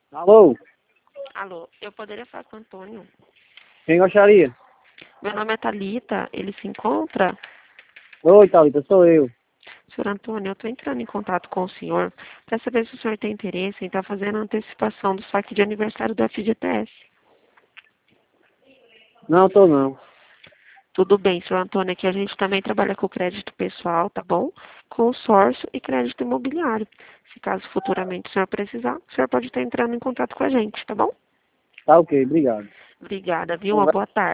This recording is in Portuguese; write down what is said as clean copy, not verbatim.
Alô? Alô, eu poderia falar com o Antônio? Quem gostaria? Meu nome é Thalita, ele se encontra? Oi, Thalita, sou eu. Senhor Antônio, eu estou entrando em contato com o senhor para saber se o senhor tem interesse em estar fazendo a antecipação do saque de aniversário da FGTS. Não, tô não. Tudo bem, senhor Antônio, aqui a gente também trabalha com crédito pessoal, tá bom? Consórcio e crédito imobiliário. Se caso futuramente o senhor precisar, o senhor pode estar entrando em contato com a gente, tá bom? Tá ok, obrigado. Obrigada, viu? Uma boa tarde.